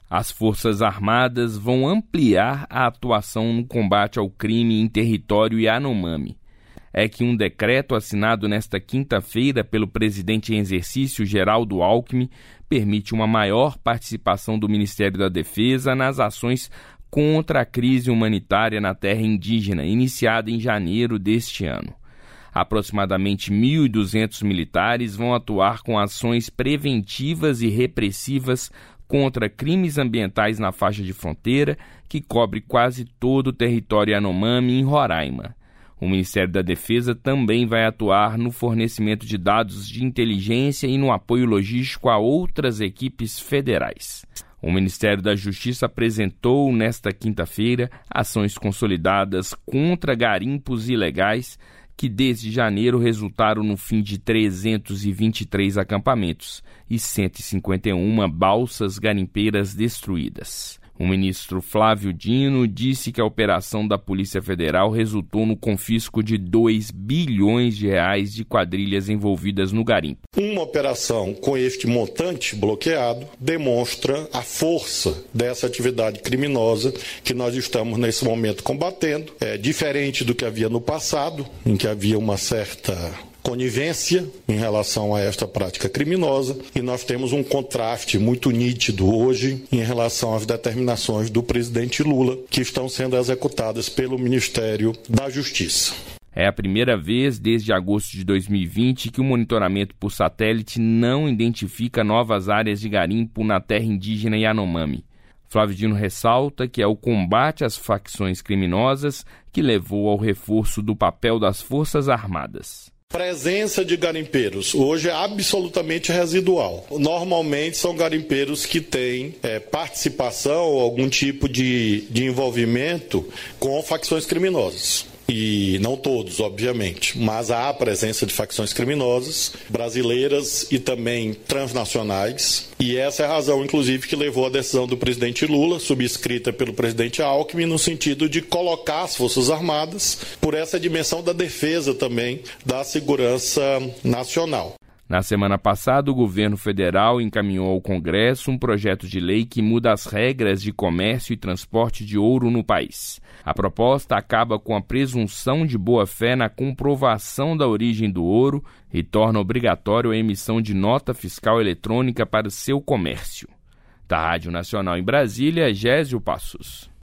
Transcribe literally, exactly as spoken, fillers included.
As Forças Armadas vão ampliar a atuação no combate ao crime em território Yanomami. É que um decreto assinado nesta quinta-feira pelo presidente em exercício, Geraldo Alckmin, permite uma maior participação do Ministério da Defesa nas ações contra a crise humanitária na terra indígena, iniciada em janeiro deste ano. Aproximadamente mil e duzentos militares vão atuar com ações preventivas e repressivas contra crimes ambientais na faixa de fronteira, que cobre quase todo o território Yanomami em Roraima. O Ministério da Defesa também vai atuar no fornecimento de dados de inteligência e no apoio logístico a outras equipes federais. O Ministério da Justiça apresentou nesta quinta-feira ações consolidadas contra garimpos ilegais que desde janeiro resultaram no fim de trezentos e vinte e três acampamentos e cento e cinquenta e uma balsas garimpeiras destruídas. O ministro Flávio Dino disse que a operação da Polícia Federal resultou no confisco de dois bilhões de reais de quadrilhas envolvidas no garimpo. Uma operação com este montante bloqueado demonstra a força dessa atividade criminosa que nós estamos nesse momento combatendo. É diferente do que havia no passado, em que havia uma certa conivência em relação a esta prática criminosa, e nós temos um contraste muito nítido hoje em relação às determinações do presidente Lula, que estão sendo executadas pelo Ministério da Justiça. É a primeira vez desde agosto de dois mil e vinte que o monitoramento por satélite não identifica novas áreas de garimpo na terra indígena Yanomami. Flávio Dino ressalta que é o combate às facções criminosas que levou ao reforço do papel das Forças Armadas. Presença de garimpeiros hoje é absolutamente residual. Normalmente são garimpeiros que têm é, participação ou algum tipo de, de envolvimento com facções criminosas. E não todos, obviamente, mas há a presença de facções criminosas brasileiras e também transnacionais. E essa é a razão, inclusive, que levou a decisão do presidente Lula, subscrita pelo presidente Alckmin, no sentido de colocar as Forças Armadas por essa dimensão da defesa também da segurança nacional. Na semana passada, o governo federal encaminhou ao Congresso um projeto de lei que muda as regras de comércio e transporte de ouro no país. A proposta acaba com a presunção de boa-fé na comprovação da origem do ouro e torna obrigatório a emissão de nota fiscal eletrônica para o seu comércio. Da Rádio Nacional em Brasília, Gésio Passos.